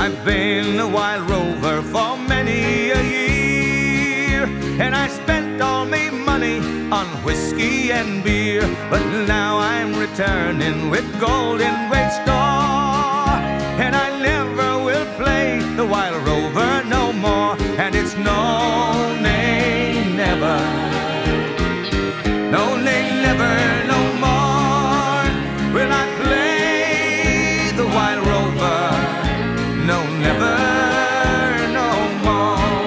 I've been a wild rover for many a year, and I spent all me money on whiskey and beer, but now I'm returning with gold in great store, and I never will play the wild rover no more, and it's no, nay, never, no, nay, never, no more will I play the wild rover, no, never, no more.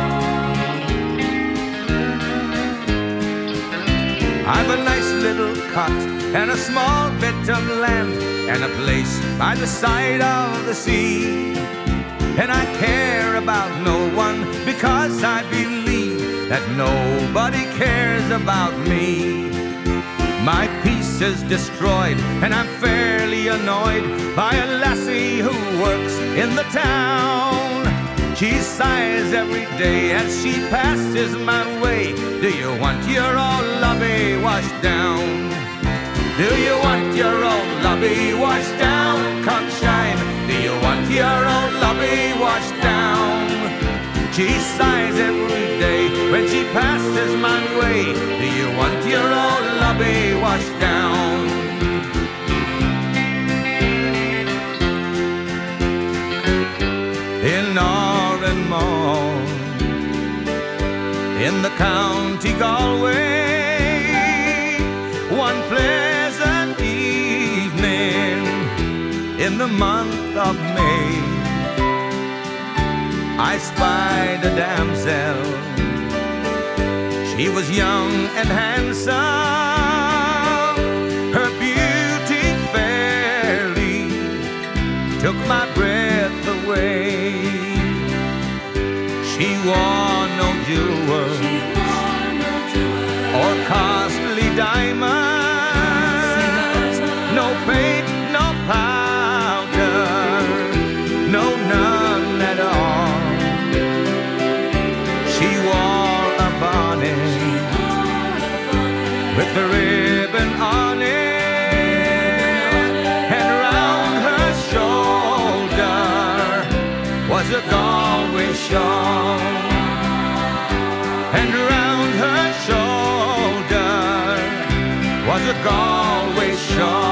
I've a nice little cot and a small bit of land and a place by the side of the sea, and I care about no one because I believe that nobody cares about me. My peace is destroyed and I'm fairly annoyed by a lassie who works in the town. She sighs every day as she passes my way. Do you want your old lobby washed down? Do you want your old lobby washed down? Come shine. Do you want your old lobby washed down? She sighs every day when she passes my way. Do you want your old lobby washed down? In Oranmore, in the county Galway, one pleasant evening in the month of May, I spied a damsel. She was young and handsome, her beauty fairly took my breath away. She wore no jewels or costly diamonds, no paint, no powder, no, none at all. She wore a bonnet with a ribbon on it, and round her shoulder was a Galway shawl, and round her shoulder was a Galway shawl.